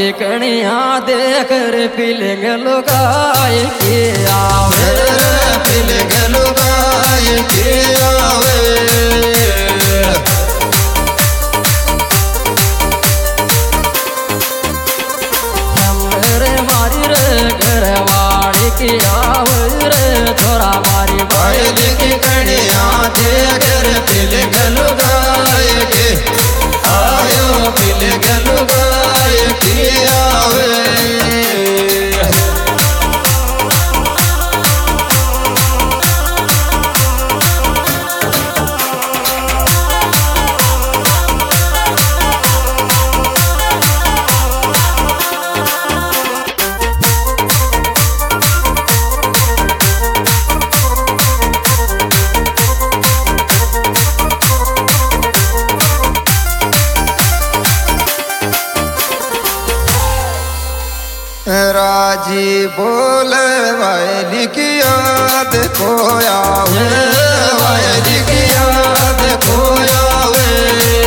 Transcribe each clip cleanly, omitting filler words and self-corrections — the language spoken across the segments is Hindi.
की कणिया देख रे फीलिंग लुगाई के आवे फीलिंग लुगाई के आवे रे मारी रे घरवाड़ी की आवे रे थोड़ा मारी भाई की कणिया देख रे फीलिंग लुगाई के आयो फीलिंग लुगाई के आवे राजी बोल वायली की याद खोया वे वायली की याद खोया वे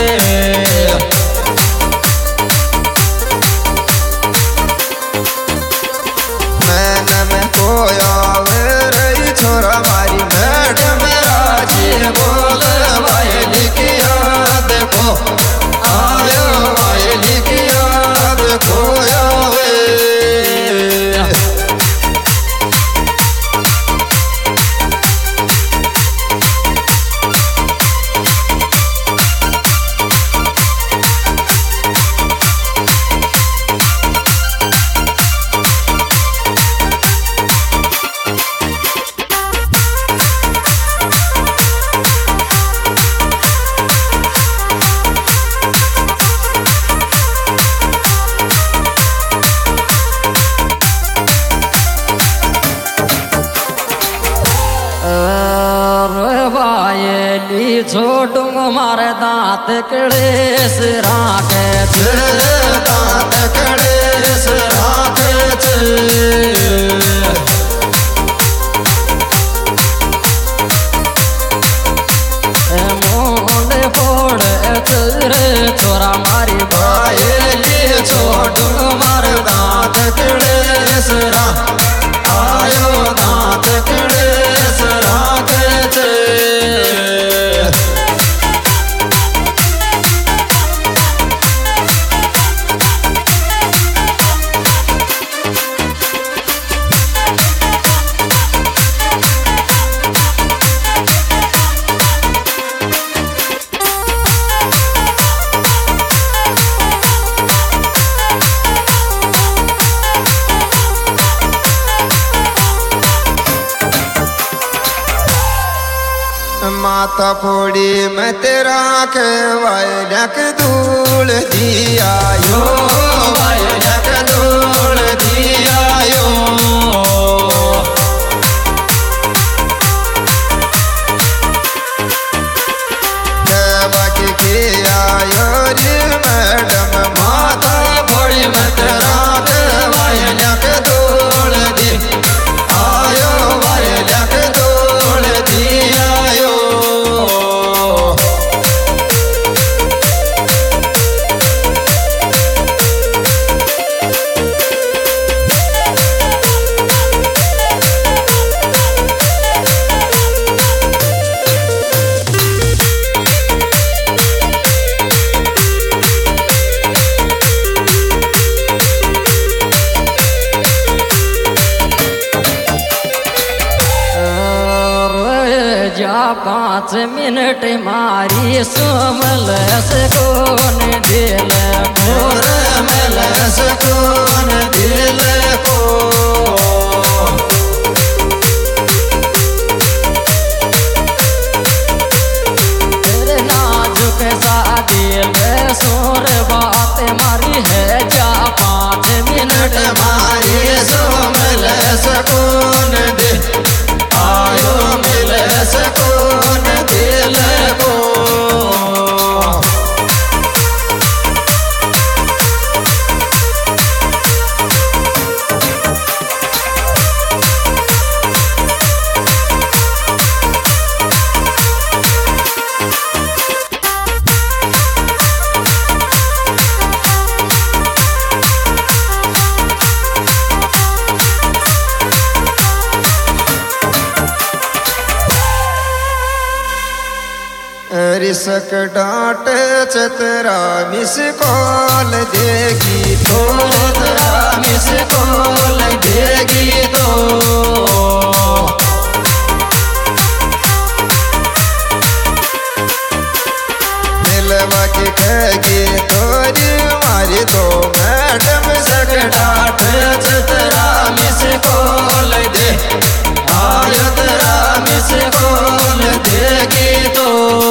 मैंने में खोया वे रही छोरा मारी मैडम राजी बोल वायली की याद खो आयो वायली की याद खोया वे वायली छोटू मारे दांत कड़ेस राखे दांत कड़ेस राखे मोंड फोड़ रे छोरा मारी वायली छोटू मारे दांत कड़ेस आयो दांत कड़ेस राखे माता फोड़ी में तेरा के वायलक धूल दिया यो वायलक धूल दिया यो बाकी किया यो रे मैडम माता फोड़ी में तेरा के वायलक धूल दी आयो वायलक धूल दिया जा 5 मिनट मारी सोमल से कौन दिल मोर मल से कौन दिल को तेरे नाजुक सा दिल सोर बात मारी है जा 5 मिनट मारी सोमल से कौन दिल आयो मिल से कौन दिल को रिसक डांट चतरा मिस कॉल देगी तो तेरा मिस कॉल देगी तो मिलवा के कहेगी तोरी मारी तो मैडम सक डांट चतरा मिस कॉल दे आयो तेरा मिस कॉल देगी तो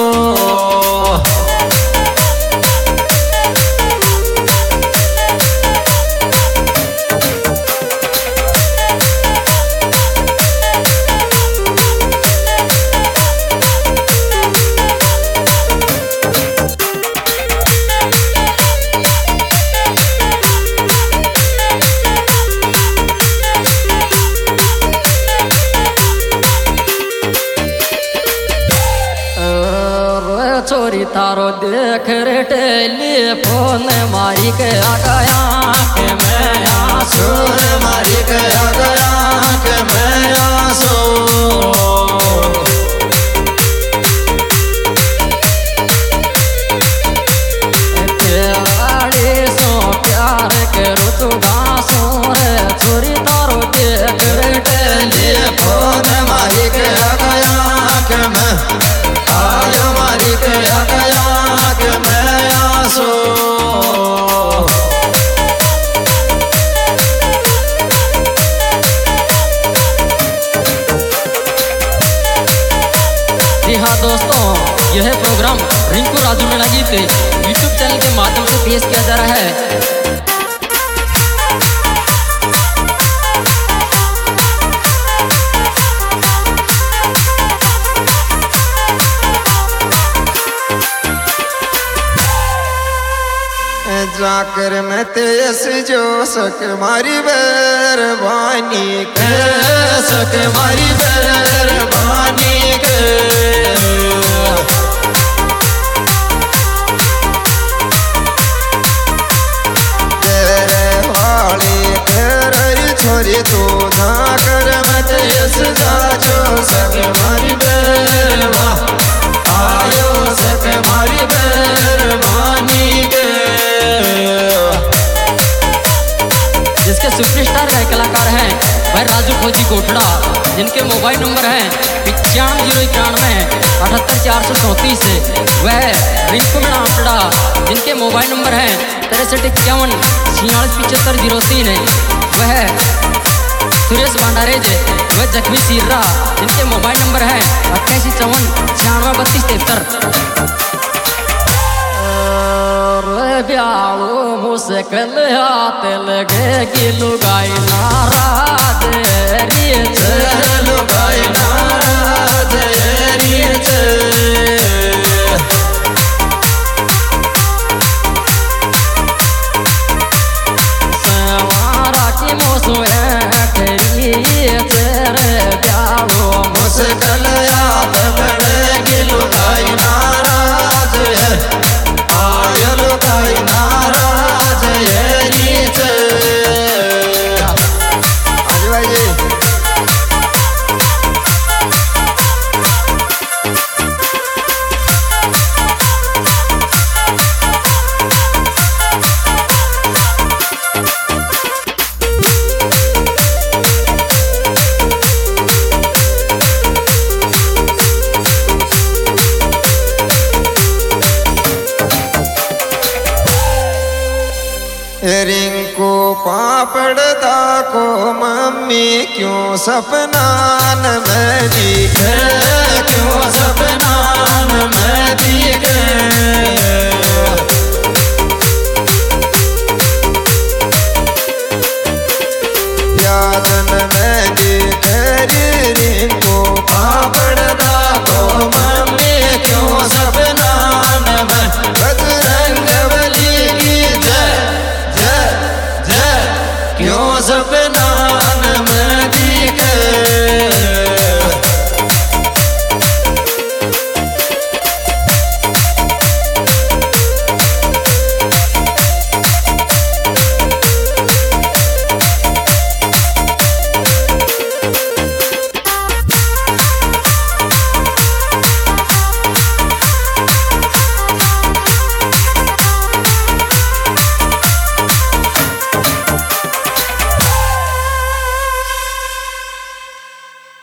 छोरी तारो देख रे टेलीफोन मारी के आ गया के मैं आंसू मारी के आ गया के मैं आंसू प्यारे सो प्यार करो तू गासो रे छोरी तारो देख रे टेलीफोन मारी के आ गया के मैं आयो मारी के आ गया के मैं आंसू जी हाँ दोस्तों, यह प्रोग्राम रिंकू राजू मीणा जी के यूट्यूब चैनल के माध्यम से पेश किया जा रहा है। जाकर मैं तेस जो सक मारी बैरबानी के सक मारी बैरबानी के तेरे वाली तेरी छोरी तू जाकर मैं तेस जा जो सक मारी बैरबा आयो सक मारी बैरबानी के जिसके सुपरस्टार गाय कलाकार हैं वह राजू खोजी कोटड़ा, जिनके मोबाइल नंबर हैं 9591 78 434। वह रिंकू मीणा कोटड़ा, जिनके मोबाइल नंबर हैं 6351 46 75 03। वह सुरेश भंडारेज, वह जख्मी सिर्रा, जिनके मोबाइल नंबर हैं 88 54 96 32 73। ब्याहो मुश्किल हाथ लगेगी लुगाई नाराज लुगाई नाराज सवारा की मौसम तेरे ब्याहो मुश्किल हाथ लगेगी लुगाई नाराज आयो लुगाई नाराज रिंकू पापड़दा को मम्मी क्यों सपनान में दिखे क्यों सपनान में दिखे यादन में दिखे रिंकू पापड़